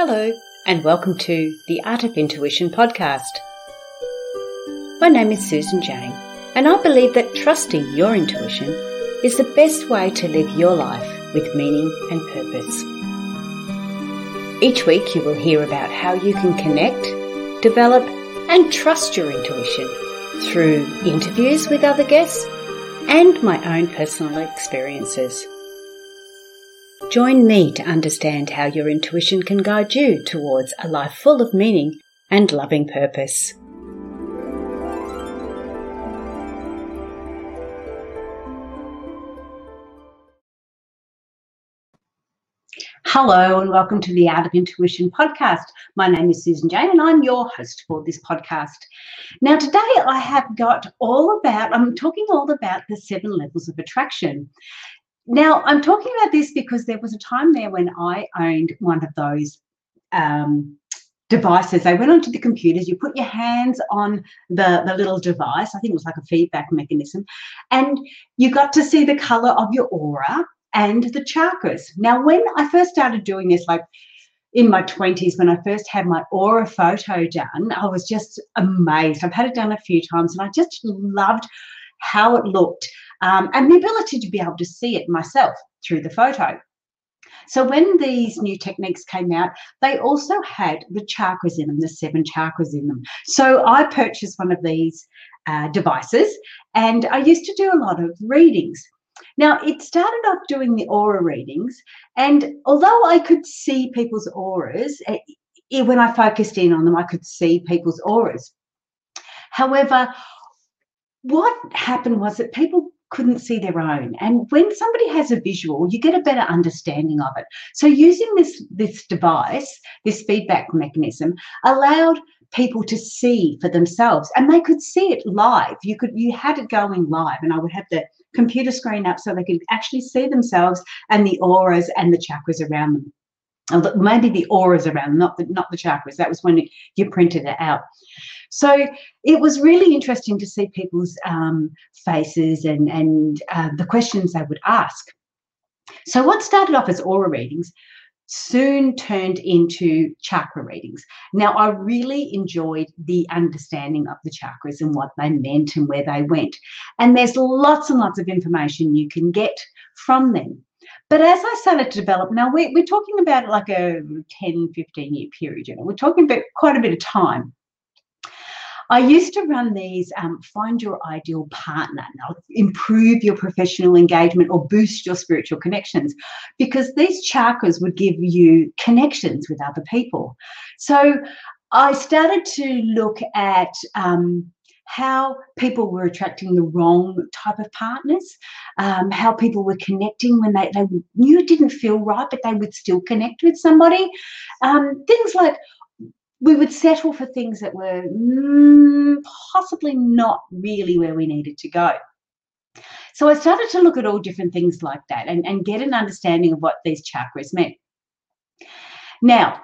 Hello, and welcome to the Art of Intuition podcast. My name is Susan Jane, and I believe that trusting your intuition is the best way to live your life with meaning and purpose. Each week you will hear about how you can connect, develop, and trust your intuition through interviews with other guests and my own personal experiences. Join me to understand how your intuition can guide you towards a life full of meaning and loving purpose. Hello and welcome to the Art of Intuition podcast. My name is Susan Jane and I'm your host for this podcast. Now today I'm talking all about the 7 levels of attraction. Now, I'm talking about this because there was a time there when I owned one of those devices. They went onto the computers. You put your hands on the little device. I think it was like a feedback mechanism. And you got to see the colour of your aura and the chakras. Now, when I first started doing this, like in my 20s, when I first had my aura photo done, I was just amazed. I've had it done a few times and I just loved how it looked. And the ability to be able to see it myself through the photo. So when these new techniques came out, they also had the chakras in them, the 7 chakras in them. So I purchased one of these devices and I used to do a lot of readings. Now, it started off doing the aura readings, and although I could see people's auras, when I focused in on them, I could see people's auras. However, what happened was that people couldn't see their own. And when somebody has a visual, you get a better understanding of it. So using this device, this feedback mechanism, allowed people to see for themselves, and they could see it live. You had it going live, and I would have the computer screen up so they could actually see themselves and the auras and the chakras around them. Maybe the auras around them, not the chakras. That was when you printed it out. So it was really interesting to see people's faces and the questions they would ask. So what started off as aura readings soon turned into chakra readings. Now, I really enjoyed the understanding of the chakras and what they meant and where they went. And there's lots and lots of information you can get from them. But as I started to develop, now we're talking about like a 10, 15-year period. We're talking about quite a bit of time. I used to run these find your ideal partner, improve your professional engagement or boost your spiritual connections, because these chakras would give you connections with other people. So I started to look at how people were attracting the wrong type of partners, how people were connecting when they knew it didn't feel right, but they would still connect with somebody. Things like we would settle for things that were possibly not really where we needed to go. So I started to look at all different things like that and get an understanding of what these chakras meant. Now,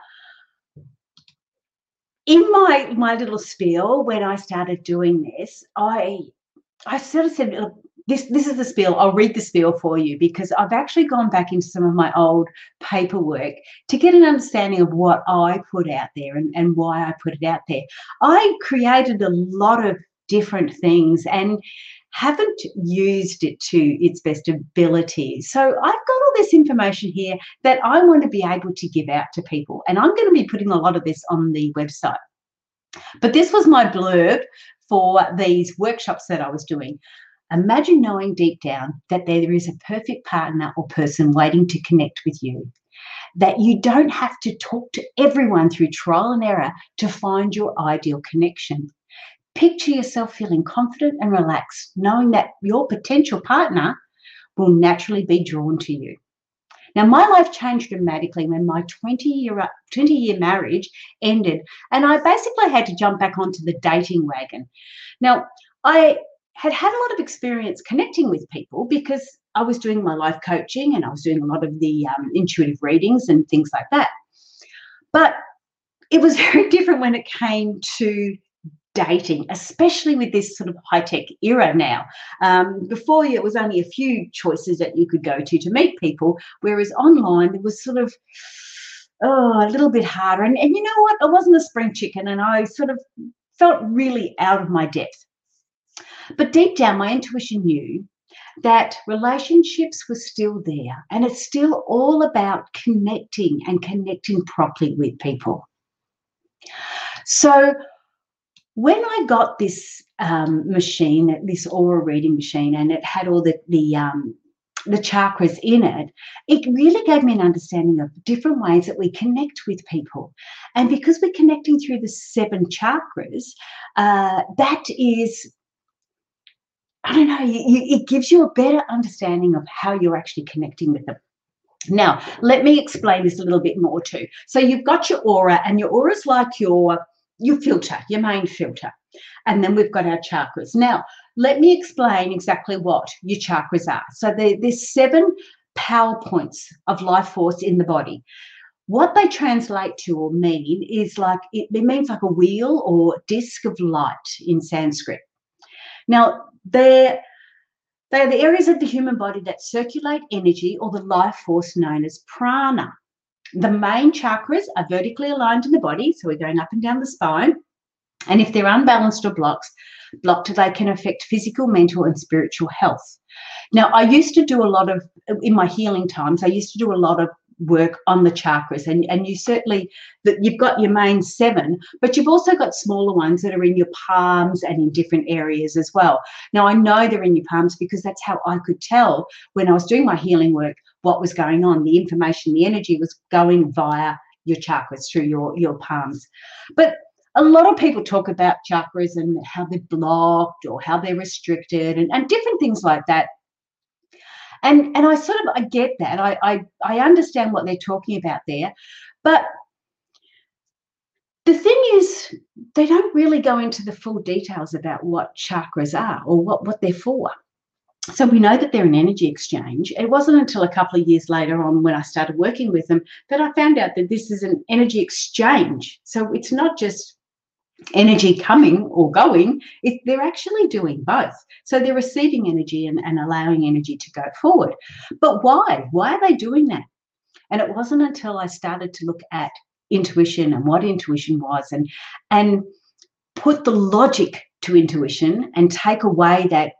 in my little spiel, when I started doing this, I sort of said, look, this is the spiel. I'll read the spiel for you because I've actually gone back into some of my old paperwork to get an understanding of what I put out there and why I put it out there. I created a lot of different things and haven't used it to its best ability. So I've got all this information here that I want to be able to give out to people, and I'm going to be putting a lot of this on the website. But this was my blurb for these workshops that I was doing. Imagine knowing deep down that there is a perfect partner or person waiting to connect with you, that you don't have to talk to everyone through trial and error to find your ideal connection. Picture yourself feeling confident and relaxed, knowing that your potential partner will naturally be drawn to you. Now, my life changed dramatically when my 20-year marriage ended, and I basically had to jump back onto the dating wagon. Now, I had a lot of experience connecting with people because I was doing my life coaching and I was doing a lot of the intuitive readings and things like that. But it was very different when it came to dating, especially with this sort of high-tech era now. Before, it was only a few choices that you could go to meet people, whereas online there was sort of a little bit harder. And you know what? I wasn't a spring chicken, and I sort of felt really out of my depth. But deep down, my intuition knew that relationships were still there, and it's still all about connecting and connecting properly with people. So when I got this machine, this aura reading machine, and it had all the chakras in it, it really gave me an understanding of different ways that we connect with people. And because we're connecting through the 7 chakras, that is, I don't know, it gives you a better understanding of how you're actually connecting with them. Now, let me explain this a little bit more too. So you've got your aura, and your aura is like your filter, your main filter. And then we've got our chakras. Now, let me explain exactly what your chakras are. So there's 7 power points of life force in the body. What they translate to or mean is like, it means like a wheel or disc of light in Sanskrit. Now, they're the areas of the human body that circulate energy or the life force known as prana. The main chakras are vertically aligned in the body, so we're going up and down the spine. And if they're unbalanced or blocked, they can affect physical, mental, and spiritual health. Now, I used to do a lot of, in my healing times, I used to do a lot of work on the chakras, and you certainly, that you've got your main 7, but you've also got smaller ones that are in your palms and in different areas as well. Now, I know they're in your palms because that's how I could tell when I was doing my healing work what was going on. The information, the energy was going via your chakras through your palms. But a lot of people talk about chakras and how they're blocked or how they're restricted and different things like that. And I get that. I understand what they're talking about there. But the thing is, they don't really go into the full details about what chakras are or what they're for. So we know that they're an energy exchange. It wasn't until a couple of years later on when I started working with them that I found out that this is an energy exchange. So it's not just energy coming or going, they're actually doing both. So they're receiving energy and allowing energy to go forward. But why? Why are they doing that? And it wasn't until I started to look at intuition and what intuition was and put the logic to intuition and take away that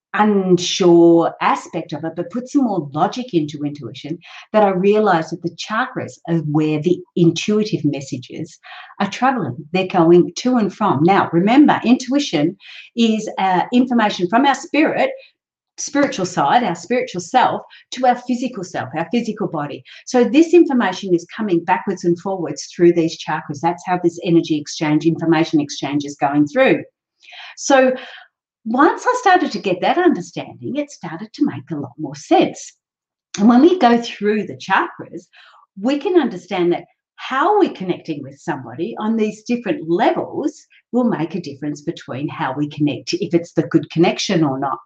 unsure aspect of it, but put some more logic into intuition, that I realized that the chakras are where the intuitive messages are traveling. They're going to and from. Now, remember, intuition is information from our spiritual side, our spiritual self, to our physical self, our physical body. So this information is coming backwards and forwards through these chakras. That's how this energy exchange, information exchange is going through. So once I started to get that understanding, it started to make a lot more sense. And when we go through the chakras, we can understand that how we're connecting with somebody on these different levels will make a difference between how we connect, if it's the good connection or not.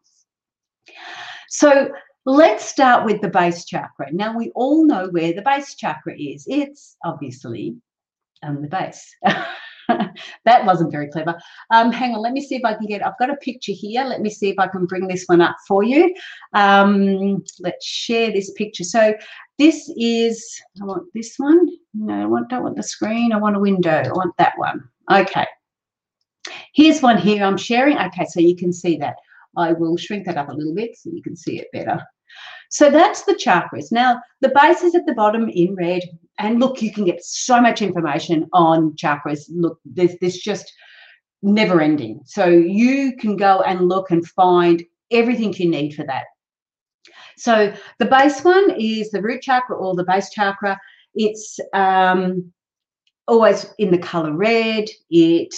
So let's start with the base chakra. Now, we all know where the base chakra is. It's obviously the base. That wasn't very clever. Hang on, let me see if I can I've got a picture here. Let me see if I can bring this one up for you. Let's share this picture. So this is, I want this one. No, I don't want the screen. I want a window. I want that one. Okay. Here's one here I'm sharing. Okay, so you can see that. I will shrink that up a little bit so you can see it better. So that's the chakras. Now, the base is at the bottom in red. And look, you can get so much information on chakras. Look, there's just never ending. So you can go and look and find everything you need for that. So the base one is the root chakra or the base chakra. It's always in the color red. It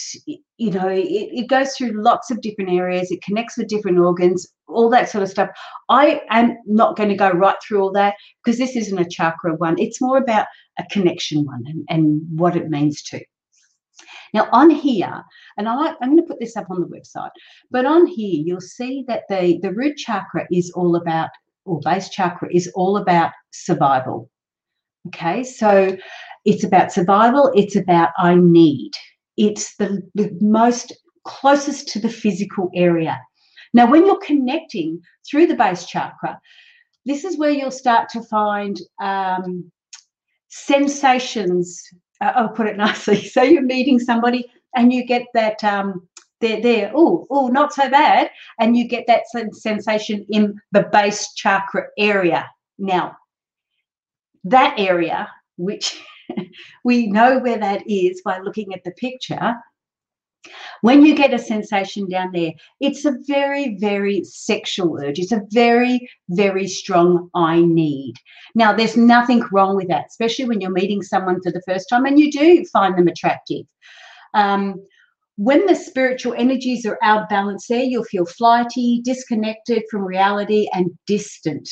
goes through lots of different areas. It connects with different organs, all that sort of stuff. I am not going to go right through all that because this isn't a chakra one. It's more about a connection one and what it means to. Now on here, and I'm going to put this up on the website, but on here you'll see that the root chakra is all about, or base chakra is all about survival. Okay, so it's about survival. It's about I need. It's the most closest to the physical area. Now, when you're connecting through the base chakra, this is where you'll start to find sensations. I'll put it nicely. So you're meeting somebody and you get that they're oh not so bad, and you get that sensation in the base chakra area. Now that area, which we know where that is by looking at the picture, when you get a sensation down there, it's a very, very sexual urge. It's a very, very strong I need. Now, there's nothing wrong with that, especially when you're meeting someone for the first time and you do find them attractive. When the spiritual energies are out of balance there, you'll feel flighty, disconnected from reality, and distant.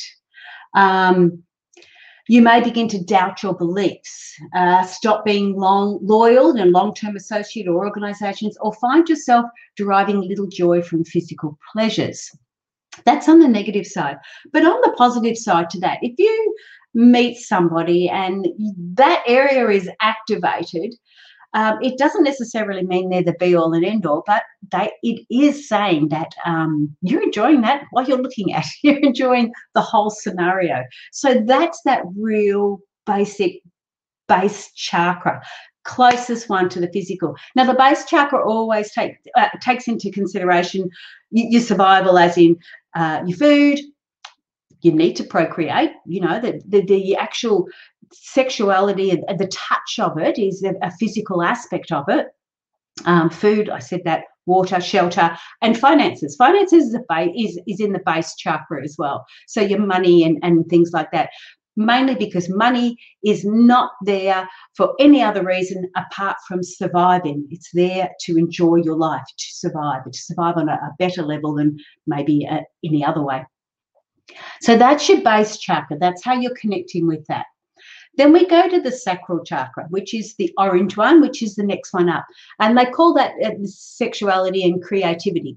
You may begin to doubt your beliefs, stop being loyal and long-term associate or organisations, or find yourself deriving little joy from physical pleasures. That's on the negative side. But on the positive side to that, if you meet somebody and that area is activated, it doesn't necessarily mean they're the be-all and end-all, but it is saying that you're enjoying that while you're looking at it. You're enjoying the whole scenario. So that's that real basic base chakra, closest one to the physical. Now, the base chakra always takes into consideration your survival, as in your food. You need to procreate, you know, the actual sexuality and the touch of it is a physical aspect of it. Food, I said that, water, shelter, and finances. Finances is in the base chakra as well. So your money and things like that, mainly because money is not there for any other reason apart from surviving. It's there to enjoy your life, to survive on a better level than maybe any other way. So that's your base chakra. That's how you're connecting with that. Then we go to the sacral chakra, which is the orange one, which is the next one up. And they call that sexuality and creativity.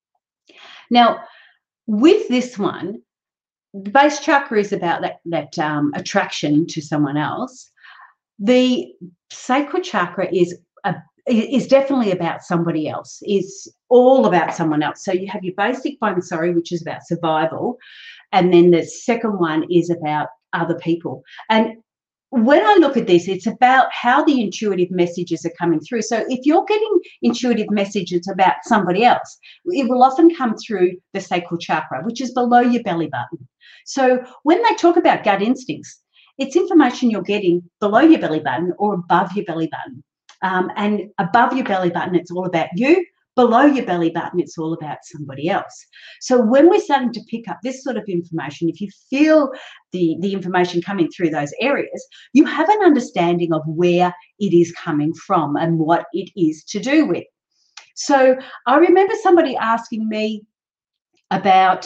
Now, with this one, the base chakra is about that attraction to someone else. The sacral chakra is definitely about somebody else, is all about someone else. So you have your basic one, which is about survival. And then the second one is about other people. And when I look at this, it's about how the intuitive messages are coming through. So if you're getting intuitive messages about somebody else, it will often come through the sacral chakra, which is below your belly button. So when they talk about gut instincts, it's information you're getting below your belly button or above your belly button. And above your belly button, it's all about you. Below your belly button, it's all about somebody else. So when we're starting to pick up this sort of information, if you feel the information coming through those areas, you have an understanding of where it is coming from and what it is to do with. So I remember somebody asking me about,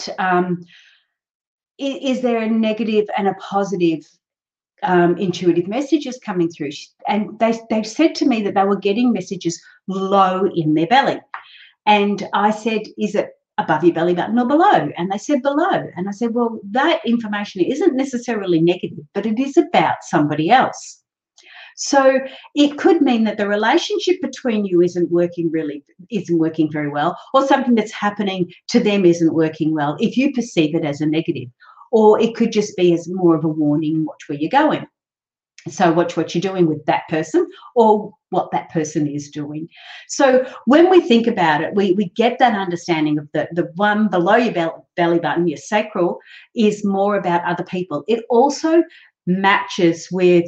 is there a negative and a positive intuitive messages coming through? And they said to me that they were getting messages low in their belly. And I said, is it above your belly button or below? And they said below. And I said, well, that information isn't necessarily negative, but it is about somebody else. So it could mean that the relationship between you isn't working very well, or something that's happening to them isn't working well if you perceive it as a negative. Or it could just be as more of a warning, watch where you're going. So watch what you're doing with that person or what that person is doing. So when we think about it, we get that understanding of the one below your belly button, your sacral, is more about other people. It also matches with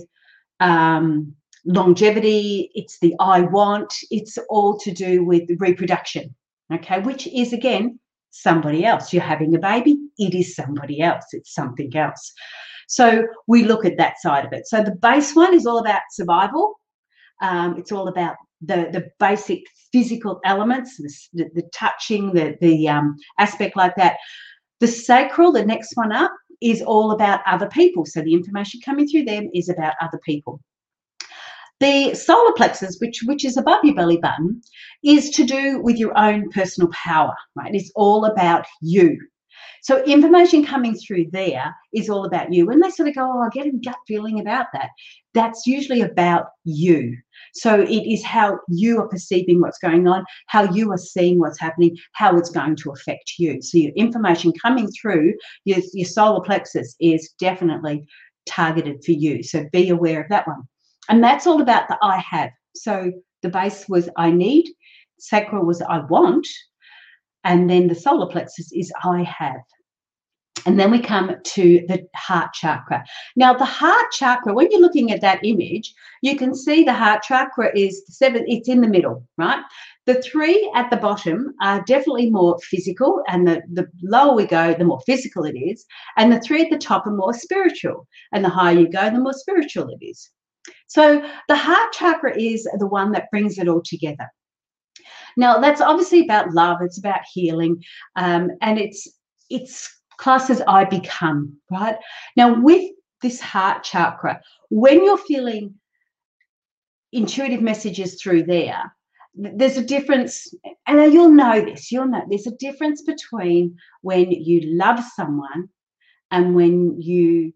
longevity. It's the I want. It's all to do with reproduction, okay, which is, again, somebody else. You're having a baby, it is somebody else. It's something else. So we look at that side of it. So the base one is all about survival. It's all about the basic physical elements, the touching, the aspect like that. The sacral, the next one up, is all about other people. So the information coming through them is about other people. The solar plexus, which is above your belly button, is to do with your own personal power, right? It's all about you. So information coming through there is all about you. When they sort of go, oh, I get a gut feeling about that, that's usually about you. So it is how you are perceiving what's going on, how you are seeing what's happening, how it's going to affect you. So your information coming through your solar plexus is definitely targeted for you. So be aware of that one. And that's all about the I have. So the base was I need, sacral was I want, and then the solar plexus is I have. And then we come to the heart chakra. Now, the heart chakra, when you're looking at that image, you can see the heart chakra is it's in the middle, right? The 3 at the bottom are definitely more physical, and the lower we go, the more physical it is. And the 3 at the top are more spiritual. And the higher you go, the more spiritual it is. So the heart chakra is the one that brings it all together. Now, that's obviously about love. It's about healing. And it's classed as I become, right? Now, with this heart chakra, when you're feeling intuitive messages through there, there's a difference, and you'll know there's a difference between when you love someone and when you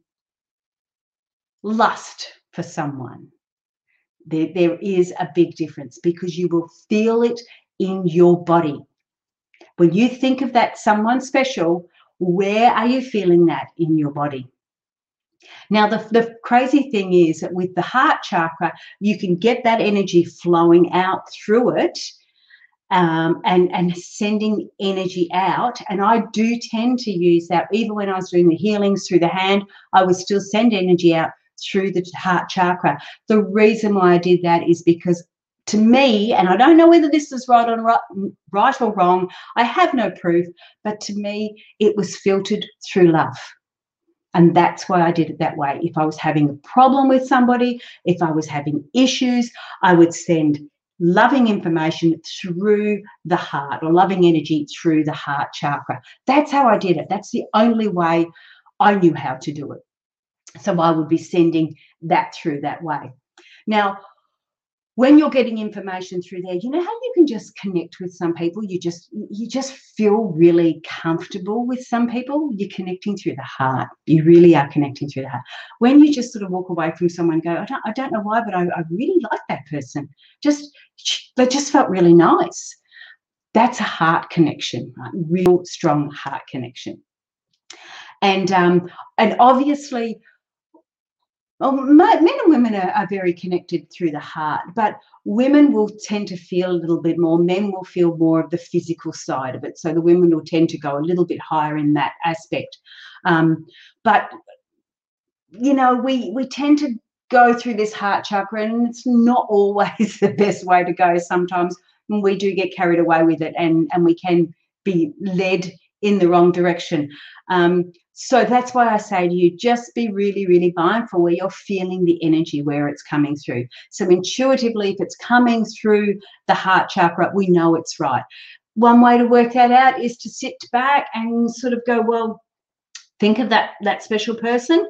lust for someone. There is a big difference, because you will feel it in your body. When you think of that someone special, where are you feeling that in your body? Now, the crazy thing is that with the heart chakra, you can get that energy flowing out through it, and sending energy out. And I do tend to use that. Even when I was doing the healings through the hand, I would still send energy out through the heart chakra. The reason why I did that is because, to me, and I don't know whether this is right or wrong, I have no proof, but to me, it was filtered through love. And that's why I did it that way. If I was having a problem with somebody, if I was having issues, I would send loving information through the heart, or loving energy through the heart chakra. That's how I did it. That's the only way I knew how to do it. So I would be sending that through that way. Now, when you're getting information through there, you know how you can just connect with some people? You just feel really comfortable with some people. You're connecting through the heart. You really are connecting through the heart. When you just sort of walk away from someone and go, I don't know why, but I really like that person. They just felt really nice. That's a heart connection, right? Real strong heart connection. And obviously, well, men and women are very connected through the heart, but women will tend to feel a little bit more. Men will feel more of the physical side of it. So the women will tend to go a little bit higher in that aspect. But, you know, we tend to go through this heart chakra, and it's not always the best way to go. Sometimes we do get carried away with it, and we can be led in the wrong direction. So that's why I say to you, just be really, really mindful where you're feeling the energy, where it's coming through. So intuitively, if it's coming through the heart chakra, we know it's right. One way to work that out is to sit back and sort of go, well, think of that special person,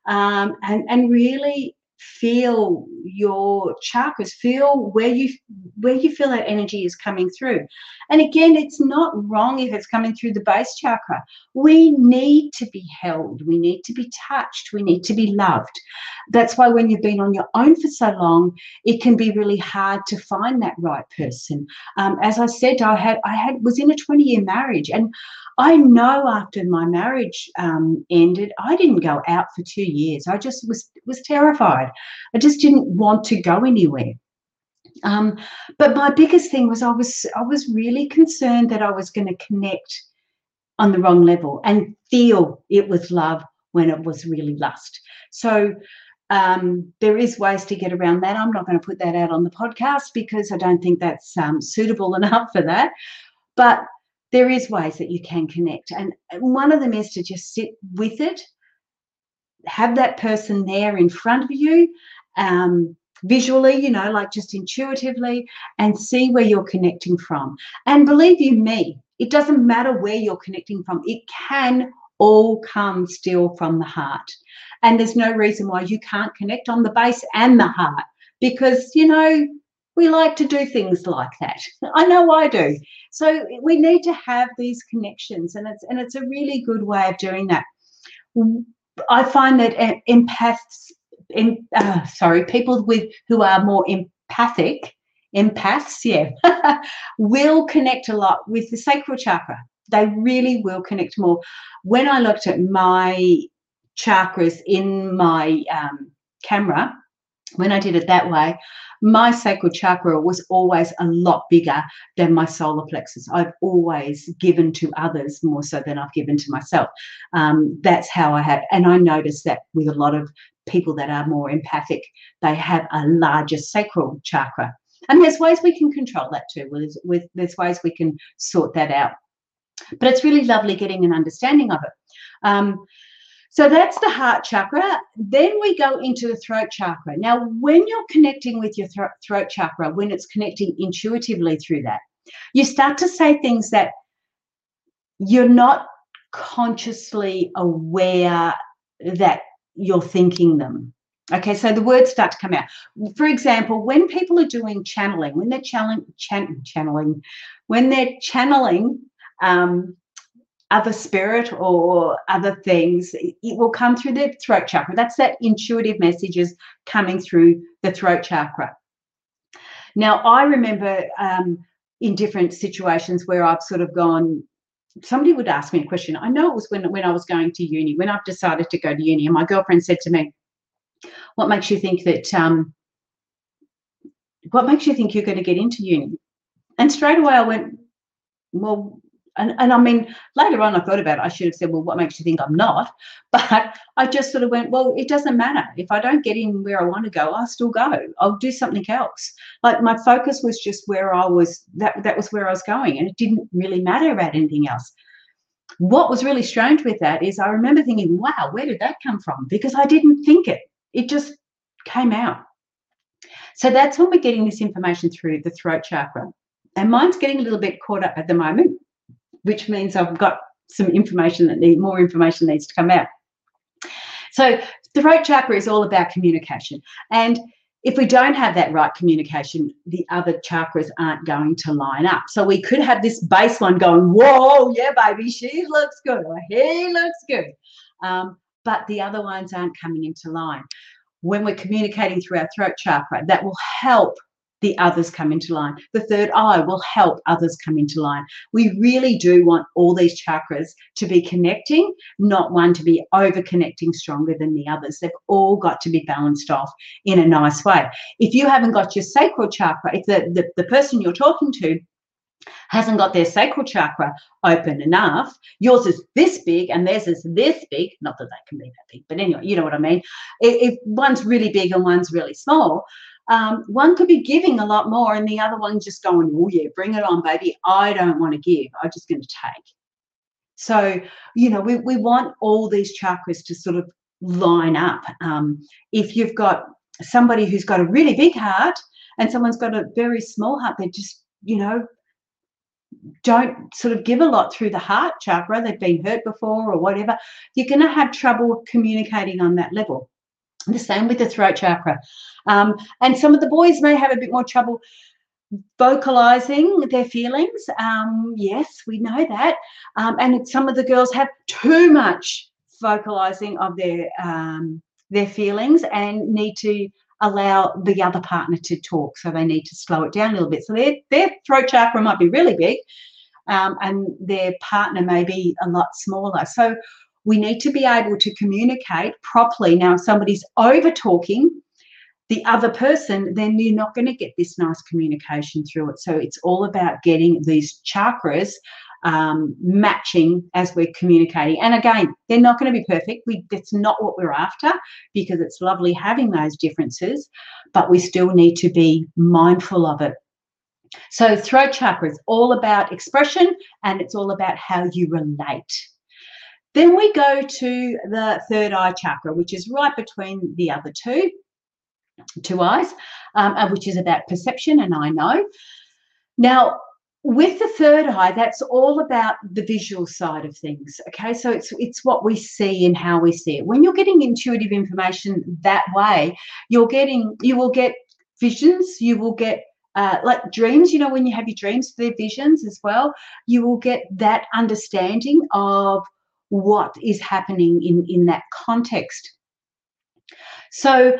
and really feel your chakras, feel where you feel that energy is coming through. And again, it's not wrong if it's coming through the base chakra. We need to be held, we need to be touched, we need to be loved. That's why when you've been on your own for so long, it can be really hard to find that right person. As I said, I was in a 20-year marriage, and I know after my marriage ended, I didn't go out for 2 years. I just was terrified. I just didn't want to go anywhere. But my biggest thing was I was really concerned that I was going to connect on the wrong level and feel it was love when it was really lust. So there is ways to get around that. I'm not going to put that out on the podcast because I don't think that's suitable enough for that. But there is ways that you can connect. And one of them is to just sit with it, have that person there in front of you, visually, you know, like just intuitively, and see where you're connecting from. And believe you me, it doesn't matter where you're connecting from. It can all come still from the heart. And there's no reason why you can't connect on the base and the heart, because, you know, we like to do things like that. I know I do. So we need to have these connections, and it's a really good way of doing that. I find that people who are more empaths, will connect a lot with the sacral chakra. They really will connect more. When I looked at my chakras in my camera, when I did it that way, my sacral chakra was always a lot bigger than my solar plexus. I've always given to others more so than I've given to myself. That's how I have. And I noticed that with a lot of people that are more empathic, they have a larger sacral chakra. And there's ways we can control that too. There's ways we can sort that out. But it's really lovely getting an understanding of it. So that's the heart chakra. Then we go into the throat chakra. Now, when you're connecting with your throat chakra, when it's connecting intuitively through that, you start to say things that you're not consciously aware that you're thinking them. Okay, so the words start to come out. For example, when people are doing channeling, when they're channeling other spirit or other things, it will come through the throat chakra. That's that intuitive messages coming through the throat chakra. Now, I remember in different situations where I've sort of gone, somebody would ask me a question. I know it was when I was going to uni, when I've decided to go to uni, and my girlfriend said to me, what makes you think that, what makes you think you're going to get into uni? And straight away I went, well, and I mean, later on I thought about it. I should have said, well, what makes you think I'm not? But I just sort of went, well, it doesn't matter. If I don't get in where I want to go, I'll still go. I'll do something else. Like my focus was just where I was, that was where I was going, and it didn't really matter about anything else. What was really strange with that is I remember thinking, wow, where did that come from? Because I didn't think it. It just came out. So that's when we're getting this information through the throat chakra. And mine's getting a little bit caught up at the moment, which means I've got some information more information needs to come out. So the throat chakra is all about communication. And if we don't have that right communication, the other chakras aren't going to line up. So we could have this base one going, whoa, yeah, baby, she looks good, or he looks good. But the other ones aren't coming into line. When we're communicating through our throat chakra, that will help the others come into line. The third eye will help others come into line. We really do want all these chakras to be connecting, not one to be over-connecting stronger than the others. They've all got to be balanced off in a nice way. If you haven't got your sacral chakra, if the person you're talking to hasn't got their sacral chakra open enough, yours is this big and theirs is this big, not that they can be that big, but anyway, you know what I mean. If one's really big and one's really small, one could be giving a lot more and the other one just going, oh yeah, bring it on, baby. I don't want to give. I'm just going to take. So, you know, we want all these chakras to sort of line up. If you've got somebody who's got a really big heart and someone's got a very small heart, they just, you know, don't sort of give a lot through the heart chakra. They've been hurt before or whatever. You're going to have trouble communicating on that level. The same with the throat chakra. And some of the boys may have a bit more trouble vocalizing their feelings. Yes, we know that. And some of the girls have too much vocalizing of their feelings and need to allow the other partner to talk. So they need to slow it down a little bit. So their throat chakra might be really big and their partner may be a lot smaller. So we need to be able to communicate properly. Now, if somebody's over talking the other person, then you're not going to get this nice communication through it. So it's all about getting these chakras matching as we're communicating. And again, they're not going to be perfect. That's not what we're after, because it's lovely having those differences, but we still need to be mindful of it. So throat chakra is all about expression and it's all about how you relate. Then we go to the third eye chakra, which is right between the other two eyes, which is about perception, and I know. Now, with the third eye, that's all about the visual side of things, okay? So it's what we see and how we see it. When you're getting intuitive information that way, you will get visions, you will get like dreams, you know, when you have your dreams, they're visions as well. You will get that understanding of what is happening in that context. So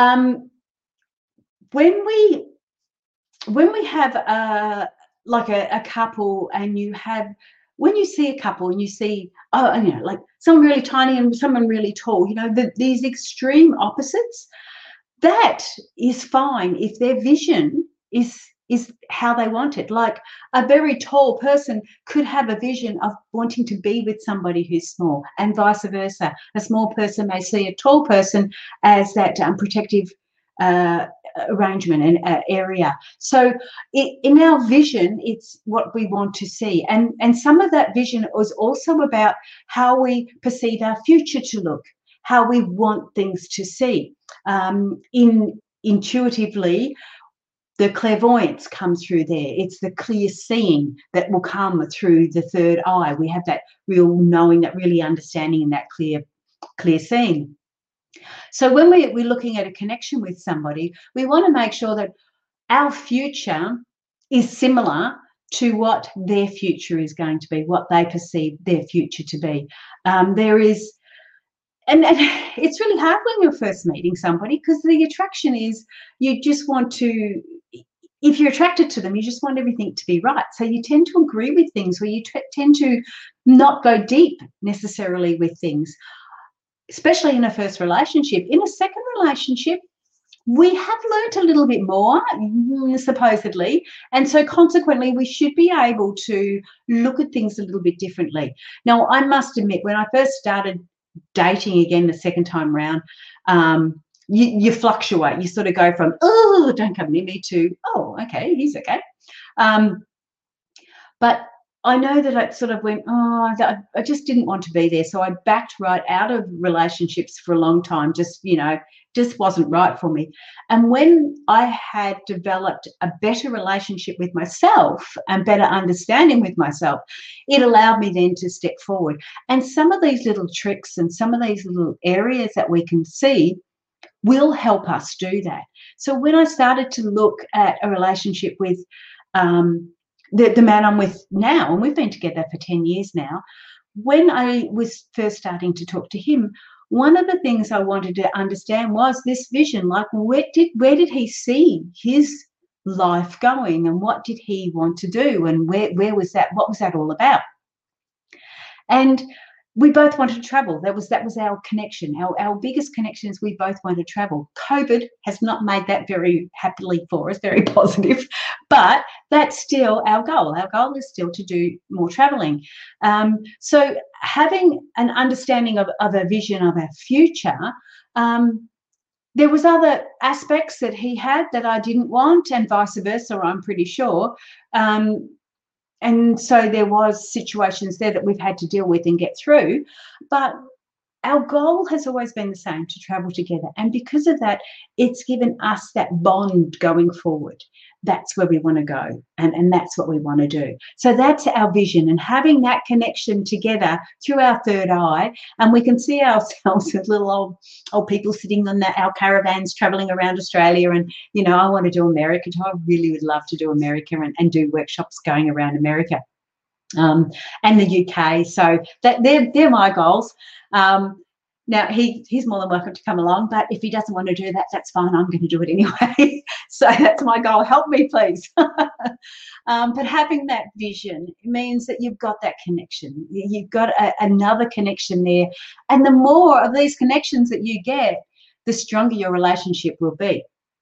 when we have like a couple and you have when you see a couple and you see, oh, you know, like someone really tiny and someone really tall, you know, these extreme opposites, that is fine if their vision is how they want it. Like a very tall person could have a vision of wanting to be with somebody who's small, and vice versa. A small person may see a tall person as that protective uh, arrangement and area. So in our vision, it's what we want to see, and some of that vision was also about how we perceive our future to look, how we want things to see. Intuitively, the clairvoyance comes through there. It's the clear seeing that will come through the third eye. We have that real knowing, that really understanding, and that clear seeing. So when we're looking at a connection with somebody, we want to make sure that our future is similar to what their future is going to be, what they perceive their future to be. There is, and it's really hard when you're first meeting somebody, because the attraction is, you just want to, if you're attracted to them, you just want everything to be right. So you tend to agree with things, where you tend to not go deep necessarily with things, especially in a first relationship. In a second relationship, we have learnt a little bit more, supposedly, and so consequently we should be able to look at things a little bit differently. Now, I must admit, when I first started dating again the second time round, you fluctuate. You sort of go from, oh, don't come near me, to, oh, okay, he's okay. But I know that I sort of went, oh, I just didn't want to be there. So I backed right out of relationships for a long time. Just, you know, just wasn't right for me. And when I had developed a better relationship with myself and better understanding with myself, it allowed me then to step forward. And some of these little tricks and some of these little areas that we can see will help us do that. So when I started to look at a relationship with the man I'm with now, and we've been together for 10 years now, when I was first starting to talk to him, one of the things I wanted to understand was this vision. Like, where did he see his life going, and what did he want to do, and where was that, what was that all about? And we both wanted to travel. That was our connection. Our biggest connection is we both want to travel. COVID has not made that very happily for us, very positive, but that's still our goal. Our goal is still to do more traveling. So having an understanding of a vision of our future, there was other aspects that he had that I didn't want, and vice versa, I'm pretty sure. And so there was situations there that we've had to deal with and get through. But our goal has always been the same, to travel together. And because of that, it's given us that bond going forward. That's where we want to go, and that's what we want to do. So that's our vision, and having that connection together through our third eye, and we can see ourselves as little old people sitting on our caravans traveling around Australia. And, you know, I want to do America too. I really would love to do America and do workshops going around America, and the UK. So that they're my goals. Now, he's more than welcome to come along, but if he doesn't want to do that, that's fine. I'm going to do it anyway. So that's my goal. Help me, please. But having that vision means that you've got that connection. You've got another connection there. And the more of these connections that you get, the stronger your relationship will be.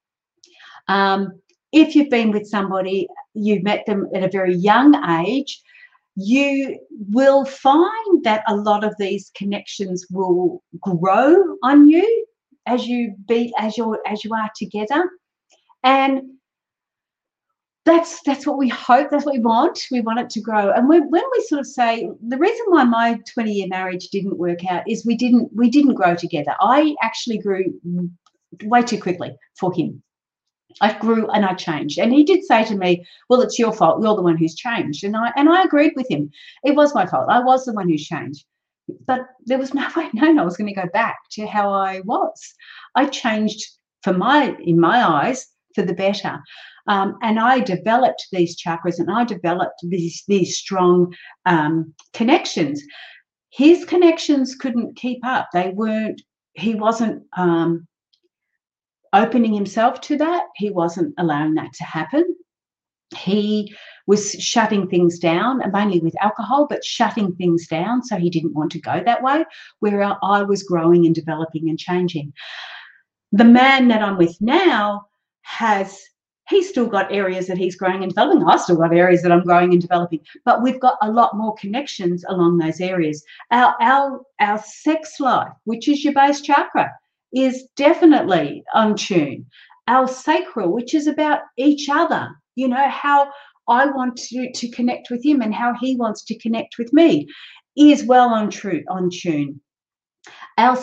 If you've been with somebody, you've met them at a very young age, you will find that a lot of these connections will grow on you as you are together. And that's what we hope, that's what we want. We want it to grow. And when we sort of say, the reason why my 20-year marriage didn't work out is we didn't grow together. I actually grew way too quickly for him. I grew and I changed. And he did say to me, well, it's your fault. You're the one who's changed. And I agreed with him. It was my fault. I was the one who's changed. But there was no way known I was going to go back to how I was. I changed in my eyes, for the better. And I developed these chakras, and I developed these strong connections. His connections couldn't keep up. He wasn't opening himself to that. He wasn't allowing that to happen. He was shutting things down, mainly with alcohol, but shutting things down, so he didn't want to go that way, where I was growing and developing and changing. The man that I'm with now he's still got areas that he's growing and developing. I've still got areas that I'm growing and developing, but we've got a lot more connections along those areas. Our sex life, which is your base chakra, is definitely on tune. Our sacral, which is about each other, you know, how I want to connect with him and how he wants to connect with me, is well on tune. Our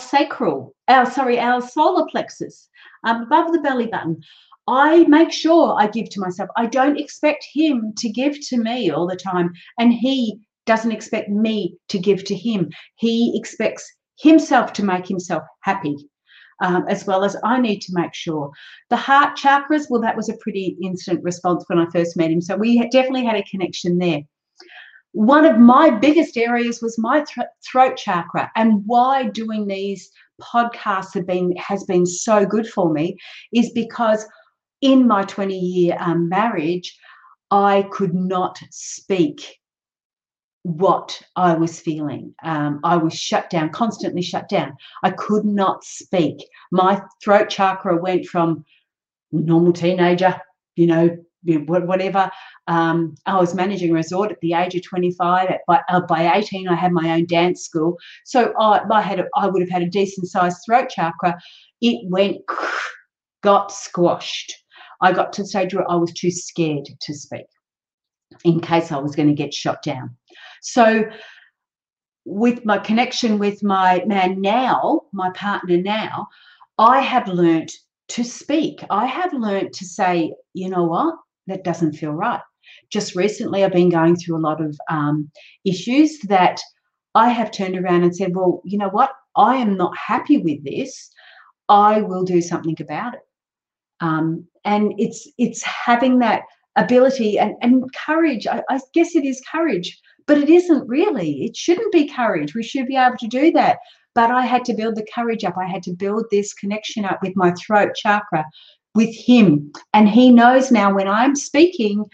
solar plexus, above the belly button, I make sure I give to myself. I don't expect him to give to me all the time, and he doesn't expect me to give to him. He expects himself to make himself happy, as well as I need to make sure. The heart chakras, well, that was a pretty instant response when I first met him, so we definitely had a connection there. One of my biggest areas was my throat chakra, and why doing these podcasts has been so good for me is because in my 20-year marriage, I could not speak what I was feeling. I was shut down, constantly shut down. I could not speak. My throat chakra went from normal teenager, you know, whatever. I was managing a resort at the age of 25. By 18, I had my own dance school. So I would have had a decent sized throat chakra. It got squashed. I got to the stage where I was too scared to speak in case I was going to get shot down. So with my connection with my man now, my partner now, I have learnt to speak. I have learnt to say, you know what, that doesn't feel right. Just recently, I've been going through a lot of issues that I have turned around and said, well, you know what, I am not happy with this. I will do something about it. And it's having that ability and courage. I guess it is courage, but it isn't really. It shouldn't be courage. We should be able to do that. But I had to build the courage up. I had to build this connection up with my throat chakra, with him. And he knows now when I'm speaking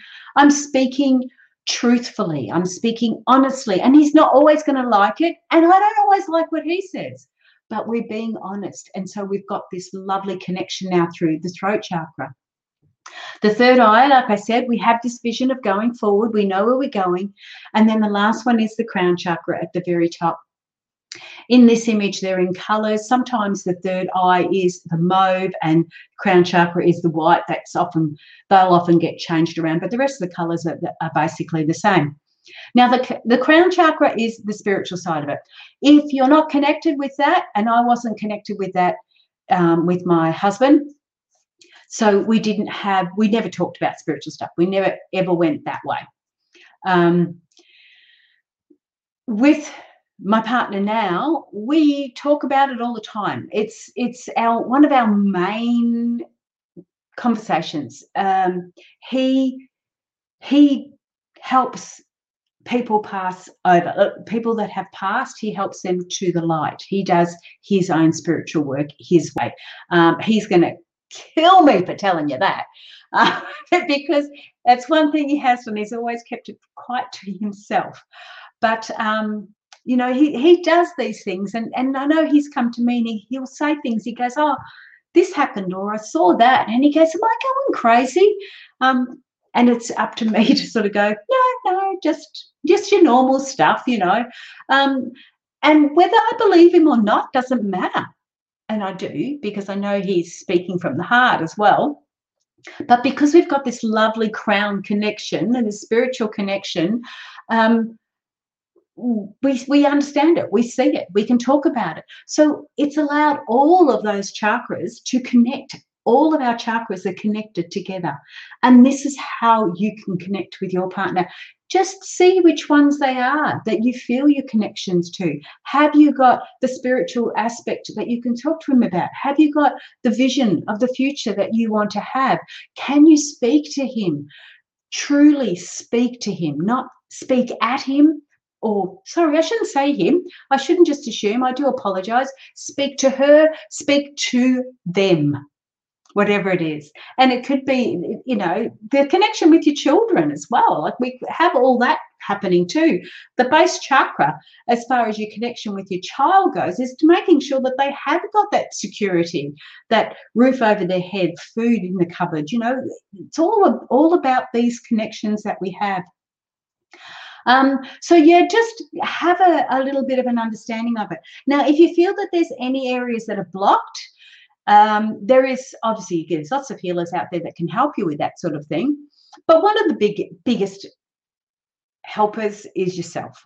truthfully. I'm speaking honestly. And he's not always going to like it. And I don't always like what he says. But we're being honest. And so we've got this lovely connection now through the throat chakra. The third eye, like I said, we have this vision of going forward. We know where we're going. And then the last one is the crown chakra at the very top. In this image, they're in colours. Sometimes the third eye is the mauve and crown chakra is the white. They'll often get changed around, but the rest of the colours are basically the same. Now, the crown chakra is the spiritual side of it. If you're not connected with that, and I wasn't connected with that with my husband, so we never talked about spiritual stuff. We never ever went that way. With my partner now, we talk about it all the time. It's one of our main conversations. He helps people pass over, people that have passed. He helps them to the light. He does his own spiritual work his way. He's going to kill me for telling you that, because that's one thing he has done. He's always kept it quite to himself. But you know, he does these things, and I know he's come to me and he'll say things. He goes, oh, this happened, or I saw that, and he goes, am I going crazy? And it's up to me to sort of go, no, just your normal stuff, you know. And whether I believe him or not doesn't matter. And I do, because I know he's speaking from the heart as well. But because we've got this lovely crown connection and a spiritual connection, we understand it, we see it, we can talk about it. So it's allowed all of those chakras to connect. All of our chakras are connected together. And this is how you can connect with your partner. Just see which ones they are that you feel your connections to. Have you got the spiritual aspect that you can talk to him about? Have you got the vision of the future that you want to have? Can you speak to him? Truly speak to him, not speak at him. Or, sorry, I shouldn't say him. I shouldn't just assume. I do apologise. Speak to her. Speak to them. whatever it is. And it could be, you know, the connection with your children as well. Like we have all that happening too. The base chakra, as far as your connection with your child goes, is to making sure that they have got that security, that roof over their head, food in the cupboard. You know, it's all about these connections that we have. So yeah, just have a little bit of an understanding of it. Now, if you feel that there's any areas that are blocked, there is obviously, there's lots of healers out there that can help you with that sort of thing. But one of the biggest helpers is yourself.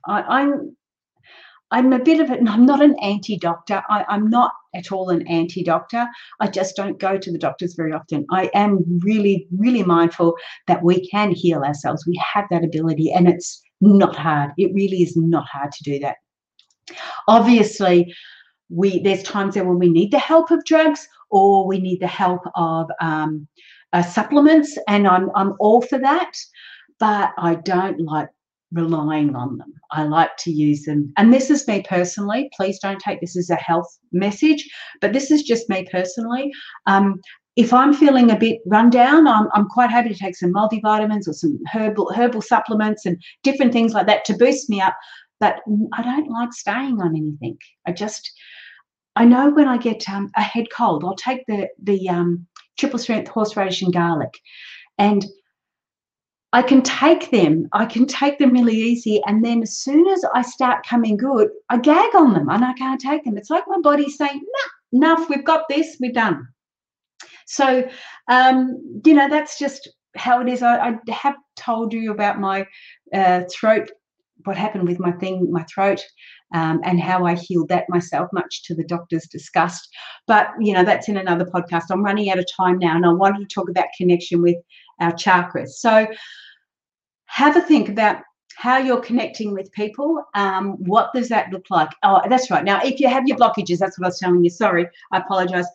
I'm a bit of it. I'm not an anti-doctor. I'm not at all an anti-doctor. I just don't go to the doctors very often. I am really, really mindful that we can heal ourselves. We have that ability, and it's not hard. It really is not hard to do that. Obviously, there's times there when we need the help of drugs, or we need the help of supplements, and I'm all for that, but I don't like relying on them. I like to use them, and this is me personally. Please don't take this as a health message, but this is just me personally. If I'm feeling a bit run down, I'm quite happy to take some multivitamins or some herbal supplements and different things like that to boost me up. But I don't like staying on anything. I know when I get a head cold, I'll take the triple strength horseradish and garlic, and I can take them really easy. And then as soon as I start coming good, I gag on them and I can't take them. It's like my body's saying, nah, enough, we've got this, we're done. So, you know, that's just how it is. I have told you about my throat, what happened with my throat, and how I healed that myself, much to the doctor's disgust. But, you know, that's in another podcast. I'm running out of time now, and I wanted to talk about connection with our chakras. So have a think about how you're connecting with people. What does that look like? Oh, that's right. Now, if you have your blockages, that's what I was telling you. Sorry, I apologize.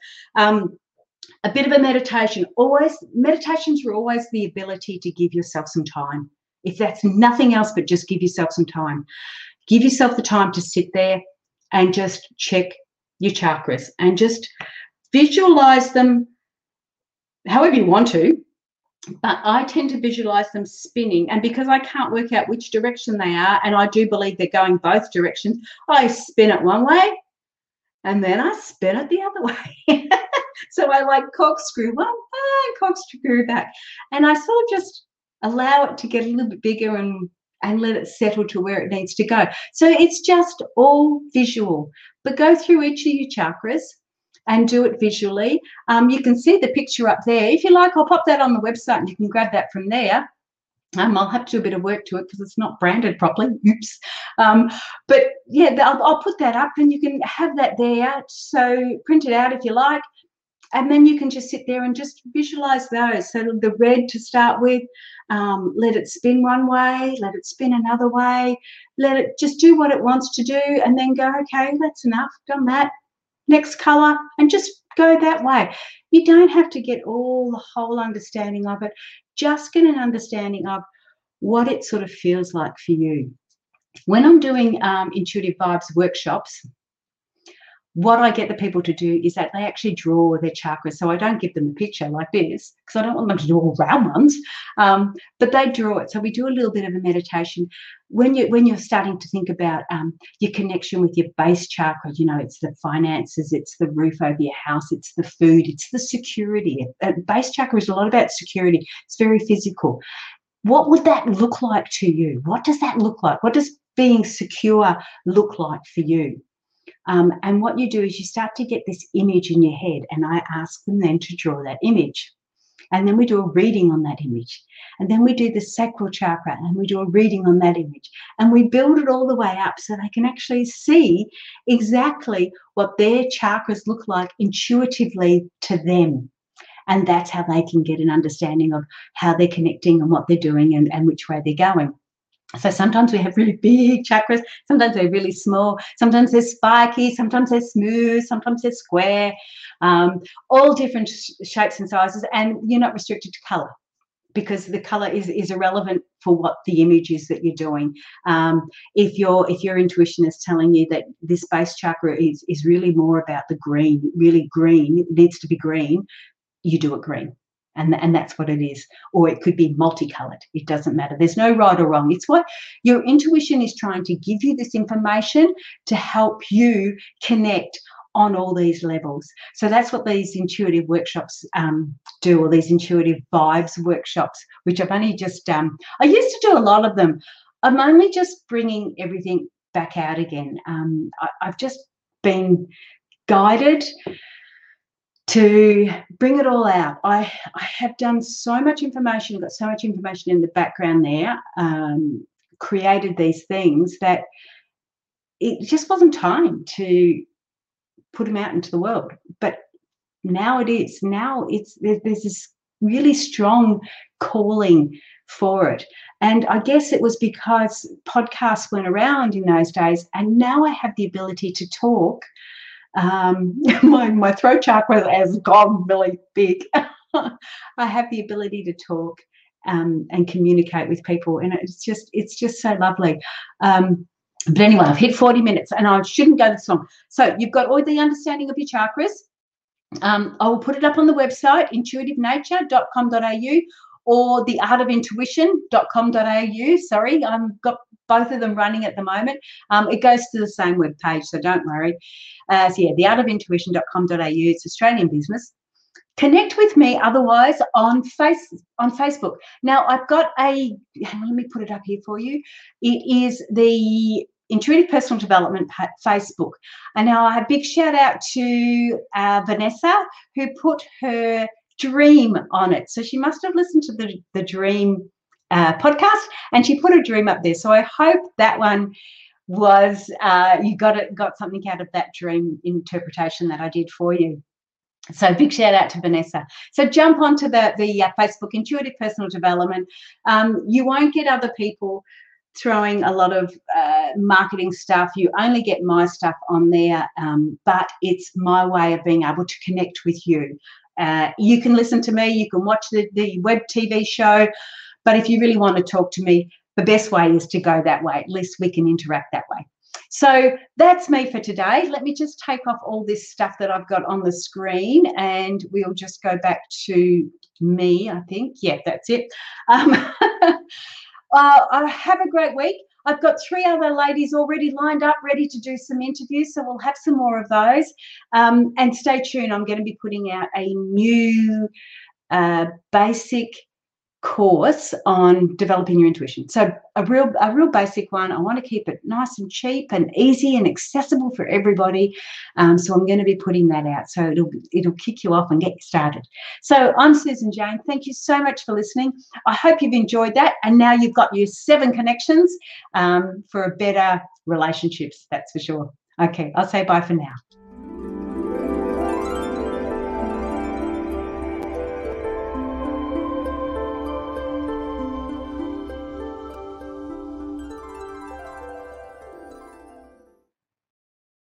A bit of a meditation. Meditations are always the ability to give yourself some time. If that's nothing else, but just give yourself some time. Give yourself the time to sit there and just check your chakras and just visualize them however you want to. But I tend to visualize them spinning, and because I can't work out which direction they are, and I do believe they're going both directions, I spin it one way and then I spin it the other way. So I like corkscrew one and corkscrew back, and I sort of just allow it to get a little bit bigger and let it settle to where it needs to go. So it's just all visual, but go through each of your chakras and do it visually. You can see the picture up there. If you like, I'll pop that on the website and you can grab that from there. I'll have to do a bit of work to it because it's not branded properly. Oops. But yeah, I'll put that up and you can have that there. So print it out if you like. And then you can just sit there and just visualize those. So the red to start with, let it spin one way, let it spin another way, let it just do what it wants to do, and then go, okay, that's enough, done that. Next color, and just go that way. You don't have to get the whole understanding of it. Just get an understanding of what it sort of feels like for you. When I'm doing intuitive vibes workshops, what I get the people to do is that they actually draw their chakras. So I don't give them a picture like this because I don't want them to do all round ones, but they draw it. So we do a little bit of a meditation. When you're starting to think about your connection with your base chakra, you know, it's the finances, it's the roof over your house, it's the food, it's the security. Base chakra is a lot about security. It's very physical. What would that look like to you? What does that look like? What does being secure look like for you? And what you do is you start to get this image in your head, and I ask them then to draw that image. And then we do a reading on that image. And then we do the sacral chakra, and we do a reading on that image. And we build it all the way up so they can actually see exactly what their chakras look like intuitively to them. And that's how they can get an understanding of how they're connecting and what they're doing and which way they're going. So sometimes we have really big chakras, sometimes they're really small, sometimes they're spiky, sometimes they're smooth, sometimes they're square, all different shapes and sizes, and you're not restricted to colour because the colour is irrelevant for what the image is that you're doing. If your intuition is telling you that this base chakra is really more about the green, really green, it needs to be green, you do it green. And that's what it is. Or it could be multicolored. It doesn't matter. There's no right or wrong. It's what your intuition is trying to give you, this information to help you connect on all these levels. So that's what these intuitive workshops do, or these intuitive vibes workshops, which I've only just I used to do a lot of them. I'm only just bringing everything back out again. I've just been guided to bring it all out. I have done so much information, got so much information in the background there, created these things that it just wasn't time to put them out into the world. But now it is. Now there's this really strong calling for it. And I guess it was because podcasts went around in those days, and now I have the ability to talk. My throat chakra has gone really big. I have the ability to talk and communicate with people, and it's just so lovely. But anyway, I've hit 40 minutes, and I shouldn't go this long. So you've got all the understanding of your chakras. I will put it up on the website, intuitivenature.com.au or theartofintuition.com.au. Sorry, I've got both of them running at the moment. It goes to the same web page, so don't worry. So yeah, theartofintuition.com.au. It's Australian business. Connect with me otherwise on Facebook. Now I've got let me put it up here for you. It is the Intuitive Personal Development Facebook. And now a big shout out to Vanessa, who put her dream on it. So she must have listened to the dream podcast, and she put her dream up there. So I hope that one was you got something out of that dream interpretation that I did for you. So big shout out to Vanessa. So jump onto the Facebook, Intuitive Personal Development. You won't get other people throwing a lot of marketing stuff. You only get my stuff on there, but it's my way of being able to connect with you. You can listen to me, you can watch the web TV show, but if you really want to talk to me, the best way is to go that way. At least we can interact that way. So that's me for today. Let me just take off all this stuff that I've got on the screen, and we'll just go back to me, I think. Yeah, that's it. Have a great week. I've got 3 other ladies already lined up, ready to do some interviews, so we'll have some more of those. And stay tuned. I'm going to be putting out a new basic course on developing your intuition. So a real basic one. I want to keep it nice and cheap and easy and accessible for everybody. So I'm going to be putting that out. So it'll kick you off and get you started. So I'm Susan Jane. Thank you so much for listening. I hope you've enjoyed that. And now you've got your 7 connections for a better relationships. That's for sure. Okay, I'll say bye for now.